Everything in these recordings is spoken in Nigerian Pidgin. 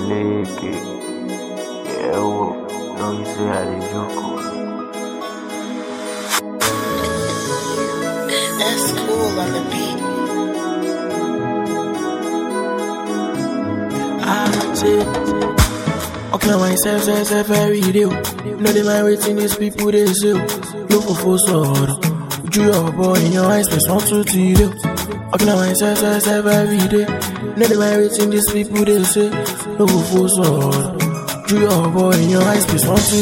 Leke. Yeah, well, no, you say how they joke. That's cool on the beat. I say, okay, myself every day. No, they mind waiting these people they say. Look for sorrow. You your boy in your eyes, plus 1, 2, 3. Okay, myself every day. No, they mind waiting these people they say. Look for sorrow. You your boy in your eyes, plus 1, 2,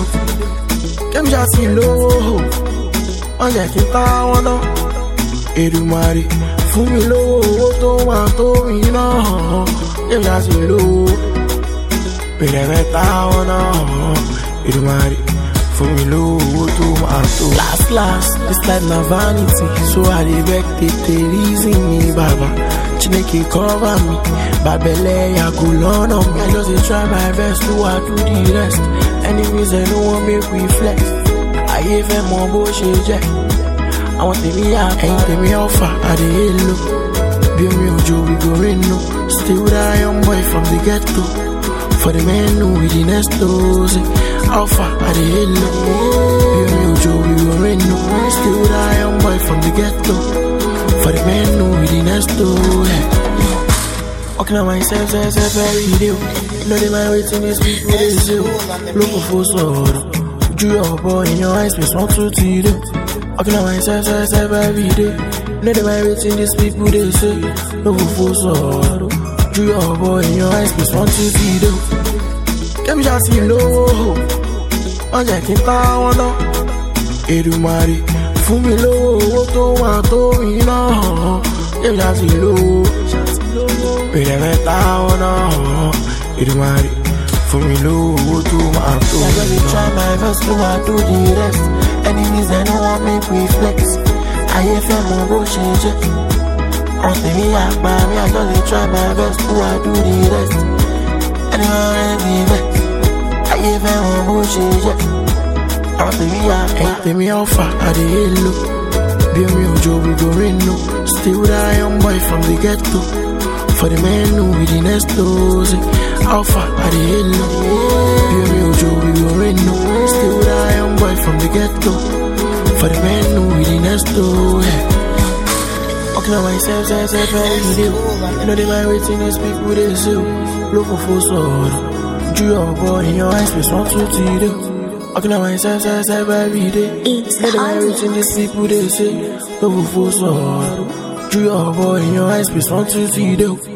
3. Them just feel low. On your keep on on. Edumare, fún mi lówó tó wà tó mi náà. Them just feel low. Bẹ̀rẹ̀ mẹ́ta wọn náà. Edumare, fún mi lówó tó wà tó. Last, this life na vanity. So I dey beg tètè reason me, baba. Chineke cover me. Babele ya go lọ́nà me. I just dey try my best to do the rest. Enemies they no wan make we flex. Ayé fẹ́ mọ bó ṣe jẹ́. I want to be out, ain't to me offer, I the hello. Be me ojo, we go in no. Still that young boy from the ghetto. For the men who we the next dose. Alpha, I the hello. Be me ojo, we go in no. Still that young boy from the ghetto. For the men who we the next dose. Walking on myself every day. No, they mind waiting these people they say. Looking for sorrow. You your boy in your eyes, plus 1, 2, 3. Walking on myself every day. No, they mind waiting these people they say. No for sorrow. You your boy in your eyes, plus 1, 2, 3. Them just feel low. On your keep on on. Edumare, fún mi lówó tó wà tó mi náà. Them just feel low. Bẹ̀rẹ̀ mẹ́ta wọn náà. Edumare, fún mi lówó tó wà tó mi náà. I just try my best to do the rest. Enemies they no want make we flex. I fẹ́ mọ bó ṣe jẹ́. Ọ̀sẹ̀ mi àgbà mi, I just dey try my best to do the rest. Anyone any vex. I fẹ́ mọ bó ṣe jẹ́. Ọ̀sẹ̀ mi àgbà. Ẹ̀yìn mi ọ̀fà, I dey hello. Bí mi òjò we go rain no. Still that young boy from the ghetto. For the men who we the next dose. Alpha, I dey hello. Bí mi òjò we go rain no. Still that young boy from the ghetto. For the men who we the next door. Walking on myself every day. You know they mind waiting these people they say. Looking for sorrow. You your boy in your eyes, plus 1, 2, 3. Walking on myself every day. You know they mind waiting these people they say. Looking for sorrow. You your boy in your eyes, plus 1, 2, 3.